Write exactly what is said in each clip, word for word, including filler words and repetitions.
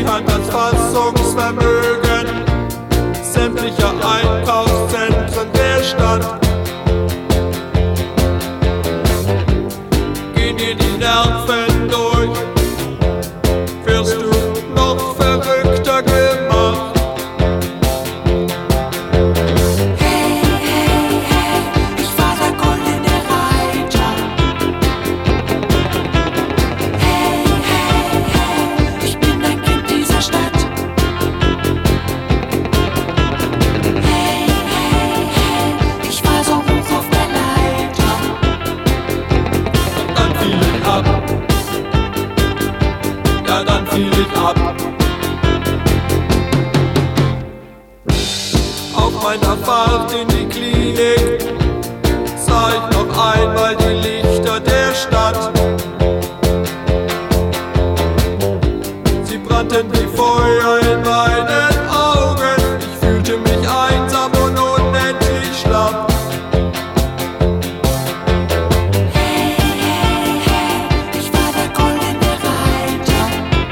kann das Fassungsvermögen sämtlicher Einkaufszentren der Stadt. Gehen dir die Nerven durch, wirst du noch verrückter gemacht. Hey, hey, hey, ich war der goldene Reiter. Hey, hey, hey, ich bin ein Kind dieser Stadt. Hey, hey, hey, ich war so hoch auf der Leiter. Und dann fiel ich ab. Ja, dann fiel ich ab. Auf meiner Fahrt in die Klinik sah ich noch einmal die Lichter der Stadt. Sie brannten wie Feuer in meinen Augen. Ich fühlte mich einsam und unendlich schlapp. Hey, hey, hey, ich war der goldene Reiter.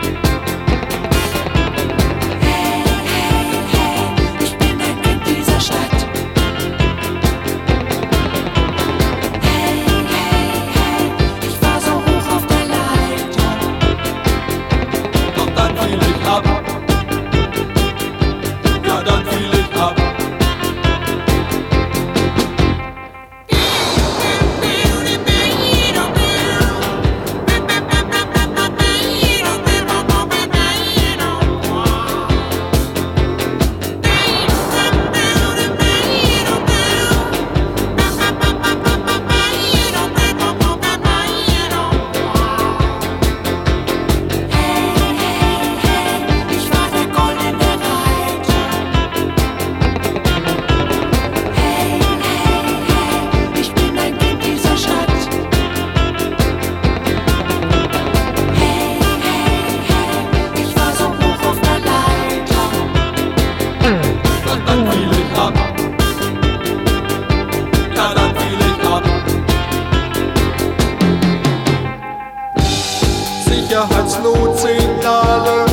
Hey, hey, hey, ich bin ein Kind dieser Stadt. Hey, hey, hey, ich war so hoch auf der Leiter. Doch dann fiel ich ab. Ja, dann fiel ich ab. Hey, hey, hey, ich war der goldene Reiter. Hey, hey, hey, ich bin ein Kind dieser Stadt. Hey, hey, hey, ich war so hoch auf der Leiter. Doch dann fiel ich ab. Ja, dann fiel ich ab. Sicherheitsnotsignale